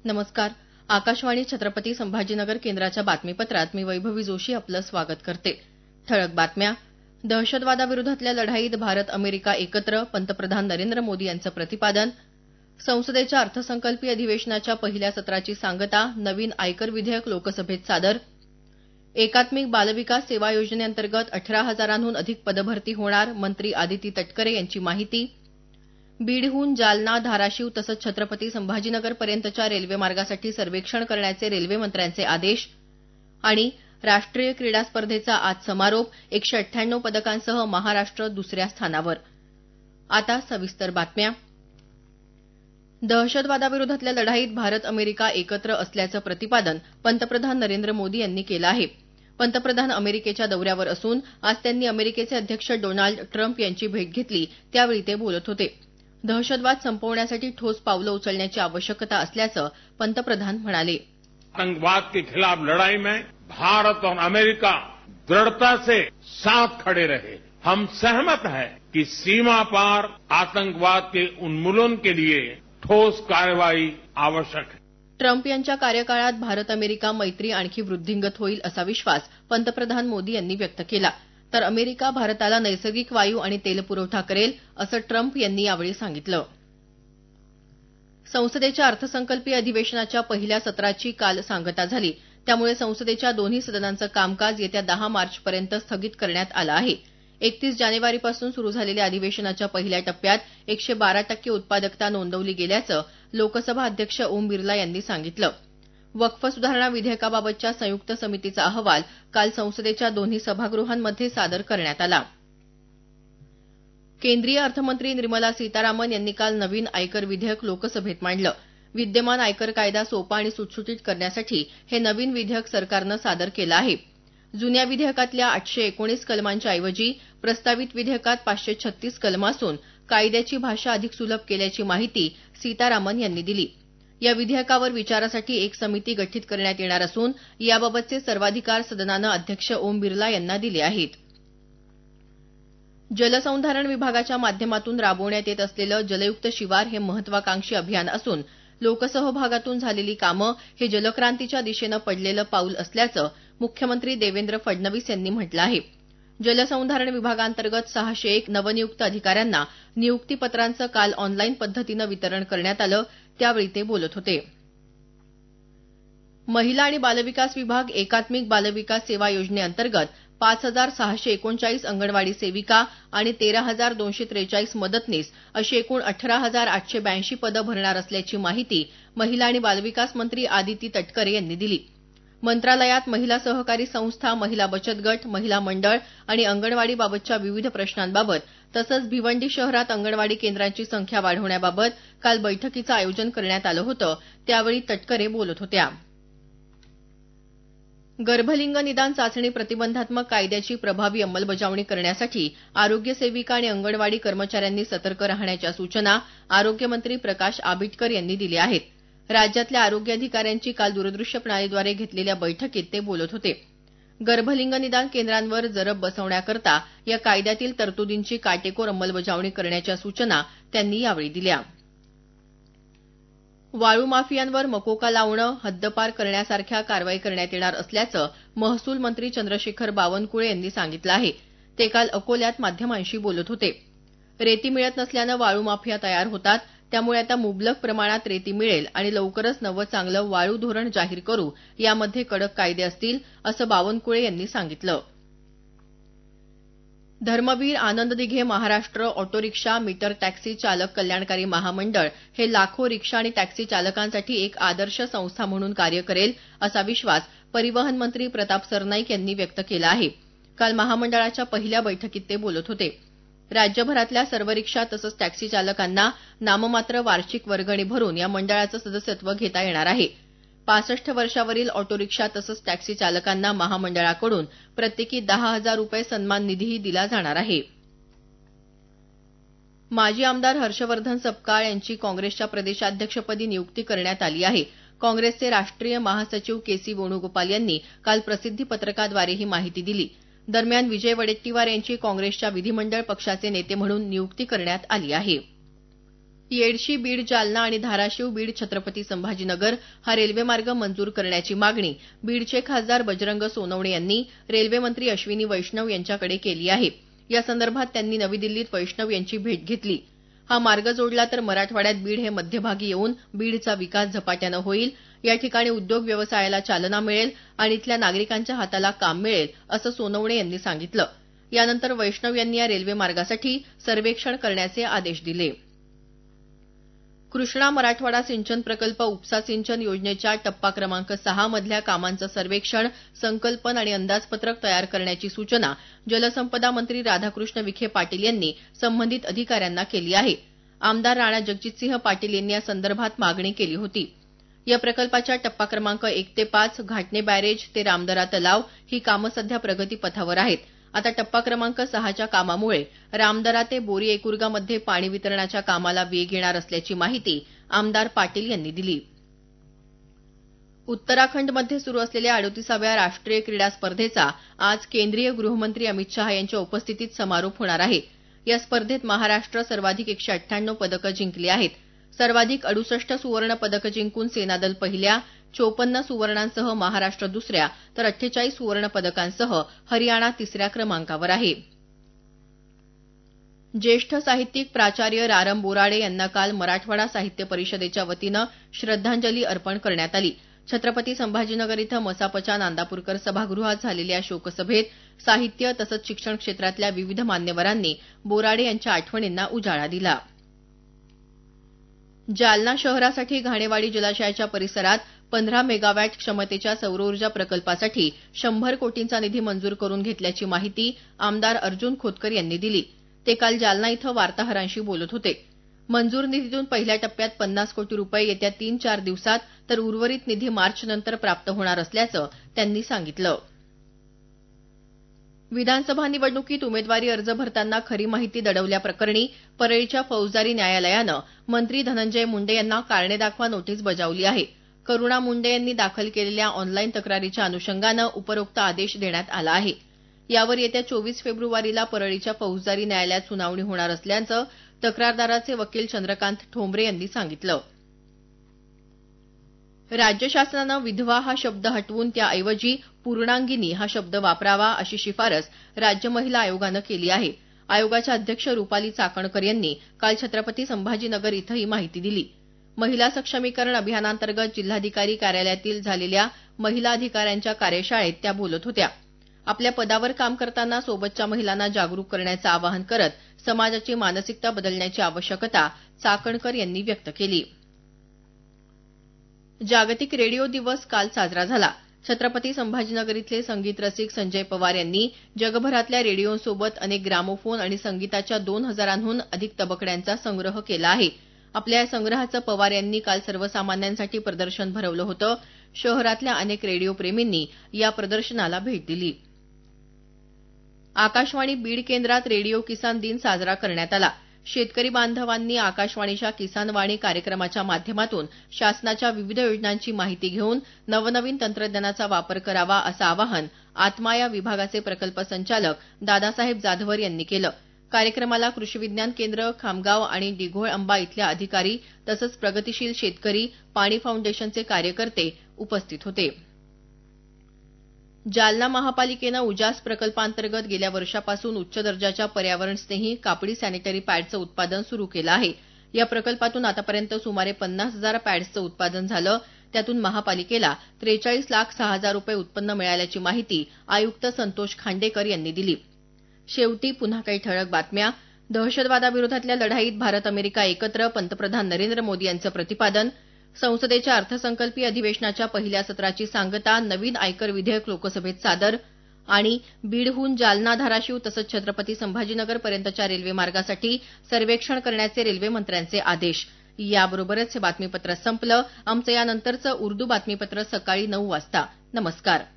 नमस्कार. आकाशवाणी छत्रपती संभाजीनगर केंद्राच्या बातमीपत्रात मी वैभवी जोशी आपलं स्वागत करते. ठळक बातम्या. दहशतवादाविरोधातल्या लढाईत भारत अमेरिका एकत्र, पंतप्रधान नरेंद्र मोदी यांचं प्रतिपादन. संसदेच्या अर्थसंकल्पीय अधिवेशनाच्या पहिल्या सत्राची सांगता, नवीन आयकर विधेयक लोकसभेत सादर. एकात्मिक बालविकास सेवा योजनेअंतर्गत 18,000हून अधिक पदभरती होणार, मंत्री आदिती तटकरे यांची माहिती. बीडहून जालना, धाराशिव तसंच छत्रपती संभाजीनगरपर्यंतच्या रेल्वेमार्गासाठी सर्वेक्षण करण्याचे रेल्वेमंत्र्यांचे आदेश. आणि राष्ट्रीय क्रीडा स्पर्धेचा आज समारोप, 198 पदकांसह महाराष्ट्र दुसऱ्या स्थानावर. आता सविस्तर बातम्या. दहशतवादाविरोधातल्या लढाईत भारत अमेरिका एकत्र असल्याचं प्रतिपादन पंतप्रधान नरेंद्र मोदी यांनी केलं आहे. पंतप्रधान अमेरिकेच्या दौऱ्यावर असून आज त्यांनी अमेरिकेचे अध्यक्ष डोनाल्ड ट्रम्प यांची भेट घेतली, त्यावेळी ते बोलत होते. दहशतवाद संपवण्यासाठी ठोस पावलं उचलण्याची आवश्यकता असल्याचं पंतप्रधान म्हणाले. आतंकवाद के खिलाफ लड़ाई में भारत और अमेरिका दृढ़ता से साथ खड़े रहे. हम सहमत हैं कि सीमा पार आतंकवाद के उन्मूलन के लिए ठोस कार्रवाई आवश्यक है. ट्रम्प यांच्या कार्यकाळात भारत अमेरिका मैत्री आणखी वृद्धिंगत होईल असा विश्वास पंतप्रधान मोदी यांनी व्यक्त केला. तर अमेरिका भारताला नैसर्गिक वायू आणि तेल पुरवठा करेल असं ट्रम्प यांनी यावेळी सांगितलं. संसदेच्या अर्थसंकल्पीय अधिवेशनाच्या पहिल्या सत्राची काल सांगता झाली. त्यामुळे संसदेच्या दोन्ही सदनांचं कामकाज येत्या 10 मार्चपर्यंत स्थगित करण्यात आलं आहे. 31 जानेवारीपासून सुरू झालेल्या अधिवेशनाच्या पहिल्या टप्प्यात 112% उत्पादकता नोंदवली गेल्याचं लोकसभा अध्यक्ष ओम बिर्ला यांनी सांगितलं. वक्फ सुधारणा विधेयकाबाबतच्या संयुक्त समितीचा अहवाल काल संसदेच्या दोन्ही सभागृहांमध्ये सादर करण्यात आला. केंद्रीय अर्थमंत्री निर्मला सीतारामन यांनी काल नवीन आयकर विधेयक लोकसभेत मांडलं. विद्यमान आयकर कायदा सोपा आणि सुटसुटीत करण्यासाठी हे नवीन विधेयक सरकारनं सादर केलं आहे. जुन्या विधेयकातल्या 819 कलमांच्या ऐवजी प्रस्तावित विधेयकात 536 कलमं असून कायद्याची भाषा अधिक सुलभ केल्याची माहिती सीतारामन यांनी दिली. या विधेयकावर विचारासाठी एक समिती गठीत करण्यात येणार असून याबाबतचे सर्वाधिकार सदनानं अध्यक्ष ओम बिर्ला यांना दिले आहेत. जलसंधारण विभागाच्या माध्यमातून राबवण्यात येत असलेलं जलयुक्त शिवार हे महत्वाकांक्षी अभियान असून लोकसहभागातून झालेली कामं हे जलक्रांतीच्या दिशेनं पडलेलं पाऊल असल्याचं मुख्यमंत्री देवेंद्र फडणवीस यांनी म्हटलं आहे. जलसंधारण विभागांतर्गत 601 नवनियुक्त अधिकाऱ्यांना नियुक्तीपत्रांचं काल ऑनलाईन पद्धतीनं वितरण करण्यात आलं, त्यावेळी ते बोलत होते. महिला आणि बालविकास विभाग एकात्मिक बालविकास सेवा योजनेअंतर्गत 5,639 अंगणवाडी सेविका आणि 13,243 मदतनीस अशी एकूण 18,882 पदं भरणार असल्याची माहिती महिला आणि बालविकास मंत्री आदिती तटकरे यांनी दिली. मंत्रालयात महिला सहकारी संस्था, महिला बचत गट, महिला मंडळ आणि अंगणवाडीबाबतच्या विविध प्रश्नांबाबत तसंच भिवंडी शहरात अंगणवाडी केंद्रांची संख्या वाढवण्याबाबत काल बैठकीचं आयोजन करण्यात आलं होतं, त्यावेळी तटकरे बोलत होत्या. गर्भलिंग निदान चाचणी प्रतिबंधात्मक कायद्याची प्रभावी अंमलबजावणी करण्यासाठी आरोग्य सेविका आणि अंगणवाडी कर्मचाऱ्यांनी सतर्क राहण्याच्या सूचना आरोग्यमंत्री प्रकाश आबिटकर यांनी दिल्या आहेत. राज्यातल्या आरोग्य अधिकाऱ्यांची काल दूरदृश्य प्रणालीद्वारे घेतलेल्या बैठकीत ते बोलत होते. गर्भलिंग निदान केंद्रांवर जरब बसवण्याकरता या कायद्यातील तरतुदींची काटेकोर अंमलबजावणी करण्याच्या सूचना त्यांनी यावेळी दिल्या. वाळू माफियांवर मकोका लावणं, हद्दपार करण्यासारख्या कारवाई करण्यात येणार असल्याचं महसूल मंत्री चंद्रशेखर बावनकुळे यांनी सांगितलं आहे. ते काल अकोल्यात माध्यमांशी बोलत होते. रेती मिळत नसल्यानं वाळू माफिया तयार होतात, त्यामुळे आता मुबलक प्रमाणात रेती मिळेल आणि लवकरच नवं चांगलं वाळू धोरण जाहीर करू, यामध्ये कडक कायदे असतील असं बावनकुळे यांनी सांगितलं. Dharmaveer Anand Dighe Maharashtra auto rickshaw meter taxi चालक कल्याणकारी महामंडळ हे लाखो रिक्षा आणि टॅक्सी चालकांसाठी एक आदर्श संस्था म्हणून कार्य करेल असा विश्वास परिवहन मंत्री प्रताप सरनाईक यांनी व्यक्त केला आहे. काल महामंडळाच्या पहिल्या बैठकीत ते बोलत होते. राज्यभरातल्या सर्व रिक्षा तसंच टॅक्सी चालकांना नाममात्र वार्षिक वर्गणी भरून या मंडळाचं सदस्यत्व घेता येणार आहे. 65 वर्षावरील ऑटो रिक्षा तसंच टॅक्सी चालकांना महामंडळाकडून प्रत्येकी 10,000 रुपये सन्मान निधीही दिला जाणार आहे. माजी आमदार हर्षवर्धन सपकाळ यांची काँग्रेसच्या प्रदेशाध्यक्षपदी नियुक्ती करण्यात आली आहे. काँग्रेसचे राष्ट्रीय महासचिव के.सी. वेणुगोपाल यांनी काल प्रसिद्धी पत्रकाद्वारे ही माहिती दिली. दरम्यान विजय वडेट्टीवार यांची काँग्रेसच्या विधिमंडळ पक्षाचे नेते म्हणून नियुक्ती करण्यात आली आहे. येडशी बीड जालना आणि धाराशिव बीड छत्रपती संभाजीनगर हा रेल्वे मार्ग मंजूर करण्याची मागणी बीडचे खासदार बजरंग सोनवणे यांनी रेल्वे मंत्री अश्विनी वैष्णव यांच्याकडे केली आहे. या संदर्भात त्यांनी नवी दिल्लीत वैष्णव यांची भेट घेतली. हा मार्ग जोडला तर मराठवाड्यात बीड हे मध्यभागी येऊन बीडचा विकास झपाट्यानं होईल, या ठिकाणी उद्योग व्यवसायाला चालना मिळेल आणि इथल्या नागरिकांच्या हाताला काम मिळेल असं सोनवणे यांनी सांगितलं. यानंतर वैष्णव यांनी या रेल्वे मार्गासाठी सर्वेक्षण करण्याचे आदेश दिले. कृष्णा मराठवाडा सिंचन प्रकल्प उपसा सिंचन योजनेच्या टप्पा क्रमांक 6 मधल्या कामांचं सर्वेक्षण, संकल्पन आणि अंदाजपत्रक तयार करण्याची सूचना जलसंपदा मंत्री राधाकृष्ण विखे पाटील यांनी संबंधित अधिकाऱ्यांना केली आहे. आमदार राणा जगजितसिंह पाटील यांनी या संदर्भात मागणी केली होती. या प्रकल्पाच्या टप्पा क्रमांक 1 ते 5 घाटणे बॅरेज ते रामदरा तलाव ही कामं सध्या प्रगतीपथावर आहेत. आता टप्पा क्रमांक 6च्या कामामुळे रामदरा ते बोरी एकुर्गामध्ये पाणी वितरणाच्या कामाला वेग येणार असल्याची माहिती आमदार पाटील यांनी दिली. उत्तराखंडमध्ये सुरू असलेल्या 38व्या राष्ट्रीय क्रीडा स्पर्धेचा आज केंद्रीय गृहमंत्री अमित शहा यांच्या उपस्थितीत समारोप होणार आहे. या स्पर्धेत महाराष्ट्र सर्वाधिक 198 पदकं जिंकली आहेत. सर्वाधिक 68 सुवर्ण पदकं जिंकून सेनादल पहिल्या, 54 सुवर्णांसह महाराष्ट्र दुसऱ्या तर 48 सुवर्ण पदकांसह हरियाणा तिसऱ्या क्रमांकावर आहे. ज्येष्ठ साहित्यिक प्राचार्य रारम बोराडे यांना काल मराठवाडा साहित्य परिषदेच्या वतीनं श्रद्धांजली अर्पण करण्यात आली. छत्रपती संभाजीनगर इथं मसापच्या नांदापूरकर सभागृहात झालेल्या शोकसभेत साहित्य तसंच शिक्षण क्षेत्रातल्या विविध मान्यवरांनी बोराडे यांच्या आठवणींना उजाळा दिला. जालना शहरासाठी घाणेवाडी जलाशयाच्या परिसरात 15 मेगावॅट क्षमतेच्या सौर ऊर्जा प्रकल्पासाठी 100 कोटींचा निधी मंजूर करून घेतल्याची माहिती आमदार अर्जुन खोतकर यांनी दिली. ते काल जालना इथं वार्ताहरांशी बोलत होते. मंजूर निधीतून पहिल्या टप्प्यात 50 कोटी रुपये येत्या 3-4 दिवसात तर उर्वरित निधी मार्चनंतर प्राप्त होणार असल्याचं त्यांनी सांगितलं. विधानसभा निवडणुकीत उमेदवारी अर्ज भरताना खरी माहिती दडवल्याप्रकरणी परळीच्या फौजदारी न्यायालयानं मंत्री धनंजय मुंडे यांना कारणे दाखवा नोटीस बजावली आहे. करुणा मुंडे यांनी दाखल केलेल्या ऑनलाईन तक्रारीच्या अनुषंगानं उपरोक्त आदेश देण्यात आला आहे. यावर येत्या 24 फेब्रुवारीला परळीच्या फौजदारी न्यायालयात सुनावणी होणार असल्याचं तक्रारदाराचे वकील चंद्रकांत ठोंबरे यांनी सांगितलं. राज्य शासनानं विधवा हा शब्द हटवून त्याऐवजी पूर्णांगिनी हा शब्द वापरावा अशी शिफारस राज्य महिला आयोगानं केली आहे. आयोगाच्या अध्यक्ष रुपाली चाकणकर यांनी काल छत्रपती संभाजीनगर इथं ही माहिती दिली. महिला सक्षमीकरण अभियानांतर्गत जिल्हाधिकारी कार्यालयातील झालेल्या महिला अधिकाऱ्यांच्या कार्यशाळेत त्या बोलत होत्या. आपल्या पदावर काम करताना सोबतच्या महिलांना जागरूक करण्याचं आवाहन करत समाजाची मानसिकता बदलण्याची आवश्यकता चाकणकर यांनी व्यक्त केली. जागतिक रेडिओ दिवस काल साजरा झाला. छत्रपती संभाजीनगर इथले संगीत रसिक संजय पवार यांनी जगभरातल्या रेडिओंसोबत अनेक ग्रामोफोन आणि संगीताच्या 2000हून अधिक तबकड्यांचा संग्रह केला आहे. आपल्या या संग्रहाचं पवार यांनी काल सर्वसामान्यांसाठी प्रदर्शन भरवलं होतं. शहरातल्या अनेक रेडिओ प्रेमींनी या प्रदर्शनाला भेट दिली. आकाशवाणी बीड केंद्रात रेडिओ किसान दिन साजरा करण्यात आला. शेतकरी बांधवांनी आकाशवाणीच्या किसानवाणी कार्यक्रमाच्या माध्यमातून शासनाच्या विविध योजनांची माहिती घेऊन नवनवीन तंत्रज्ञानाचा वापर करावा असं आवाहन आत्मा या विभागाचे प्रकल्प संचालक दादासाहेब जाधवर यांनी केलं. कार्यक्रमाला कृषी विज्ञान केंद्र, खामगाव आणि डिघोळअंबा इथल्या अधिकारी तसंच प्रगतीशील शेतकरी, पाणी फाउंडेशनचे कार्यकर्ते उपस्थित होते. जालना महापालिकेनं उजास प्रकल्पांतर्गत गेल्या वर्षापासून उच्च दर्जाच्या पर्यावरणस्नेही कापडी सॅनिटरी पॅडचं उत्पादन सुरू केलं आहे. या प्रकल्पातून आतापर्यंत सुमारे 50,000 पॅड्सचं उत्पादन झालं. त्यातून महापालिकेला 43,06,000 रुपये उत्पन्न मिळाल्याची माहिती आयुक्त संतोष खांडेकर यांनी दिली. शेवटी पुन्हा काही ठळक बातम्या. दहशतवादाविरोधातल्या लढाईत भारत अमेरिका एकत्र, पंतप्रधान नरेंद्र मोदी यांचं प्रतिपादन. संसदेच्या अर्थसंकल्पीय अधिवेशनाच्या पहिल्या सत्राची सांगता नवीन आयकर विधेयक लोकसभेत सादर. आणि बीडहून जालना, धाराशिव तसंच छत्रपती संभाजीनगर पर्यंतच्या रेल्वे मार्गासाठी सर्वेक्षण करण्याचे रेल्वे मंत्र्यांचे आदेश. याबरोबरच हे बातमीपत्र संपलं. आमचं यानंतरचं उर्दू बातमीपत्र सकाळी 9 वाजता. नमस्कार.